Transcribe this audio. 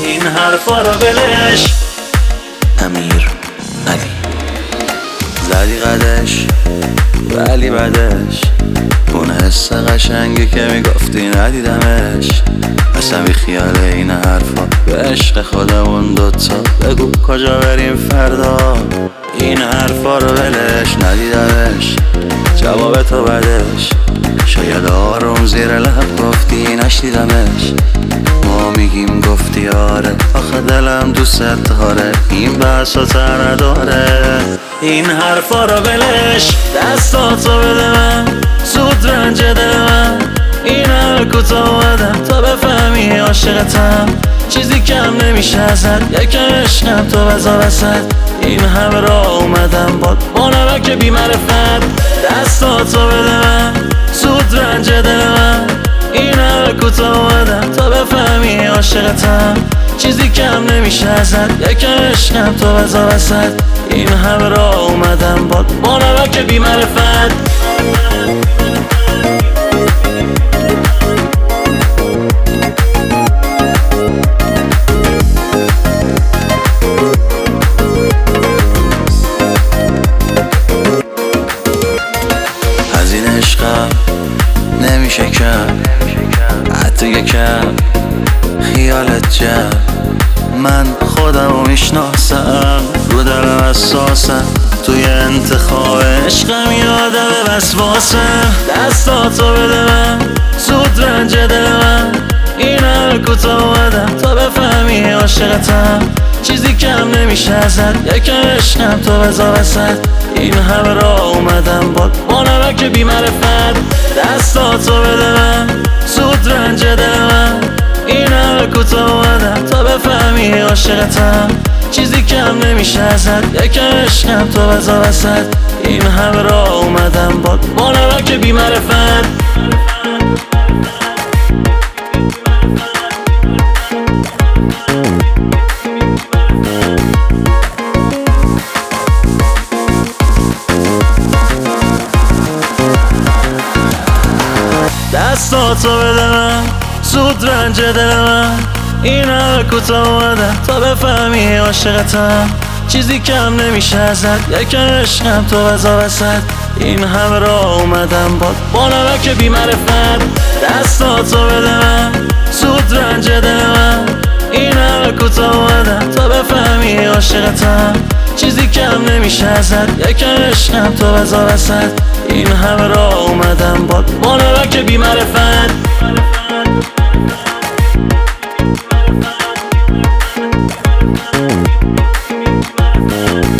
این حرفا رو بلش. امیر علی زدی قدش ولی بعدش اون حس قشنگی که میگفتی ندیدمش. اصلا بی خیال این حرفا به عشق خودمون دوتا بگو کجا بریم فردا. این حرفا رو ولش ندیدمش جواب تو بدش. شاید آروم زیر لب گفتی نشنیدمش. ما میگیم گفتی آره آخه دلم دوست داره این بحثا تر نداره. این حرفا رو ولش دستاتو بده من زود رنج دل من. این همه کوتاه اومدم تا بفهمی عاشقتم. چیزی کم نمیشه ازت یکم عشقم تو بزا وسط. این همه راه اومدم با نمک بی معرفت. دستاتو بده من زود رنج دل من. این همه کوتاه اومدم تا بفهمی عاشقتم. چیزی کم نمیشه ازت یکم عشقم تو بزا وسط. این همه راه اومدم با نمک بی معرفت. از این عشقم نمیشه کم حتی یکم خیالت جمع. من خودم رو میشناسم رو دلم اساسم توی انتخاب عشقم یادم وسواسم. دستاتو بده من زود رنج دل من. این همه کوتاه اومدم تا بفهمی عاشقتم. چیزی کم نمیشه ازت یکم عشقم تو بزا وسط. این همه راه اومدم با نمک بی معرفت. دستاتو بده من زود رنج دل من. این همه کوتاه اومدم تا بفهمی عاشقتم. چیزی کم نمیشه ازت یکم عشقم تو بزا وسط. این همه راه اومدم با نمک بی معرفت. دستاتو بده من زود رنج دل من. این همه کوتاه اومدم تا بفهمی عاشقتم. چیزی کم نمیشه ازت یکم عشقم تو بزا وسط. این همه راه اومدم با نمک بی معرفت. دستاتو بده من زود رنج دل من. این همه کوتاه اومدم تا بفهمی عاشقتم. چیزی کم نمیشه ازت یکم عشقم تو بزا وسط. این همه راه اومدم با نمک بی معرفت.